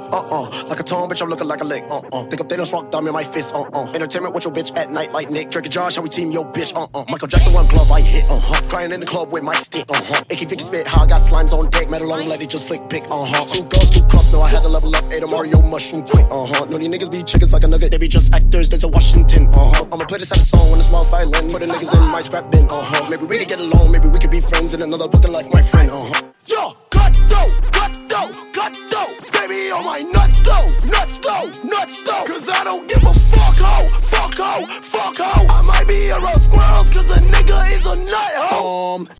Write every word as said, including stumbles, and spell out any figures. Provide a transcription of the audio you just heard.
uh-uh. Like a tone, bitch, I'm looking like a lick, uh-uh. Think I'm Thanos, rock thumb in my fist, uh-uh. Entertainment with your bitch at night like Nick. Drake and Josh, how we team your bitch, uh-uh. Michael Jackson, one glove, I hit, uh-huh. Crying in the club with my stick, uh-huh. A K fifty spit, how I got slimes on deck. Metal long, let it just flick pick, uh-huh. Two girls, two cups, no, I had to level up. Ate a Mario mushroom quick, uh-huh. No, these niggas be chickens like a nugget. They be just actors, there's a Washington, uh-huh. I'ma play this at a song when the smile's violin. For the niggas in my scrap bin, uh-huh. Maybe we could get along, maybe we could be friends in another fucking life, my friend, uh-huh. Yo, cut dough, cut dough, cut dough. Baby on my nuts though, nuts though, nuts though. Cause I don't give a fuck ho, fuck ho, fuck ho. I might be around squirrels cause a nigga is a nut ho. Um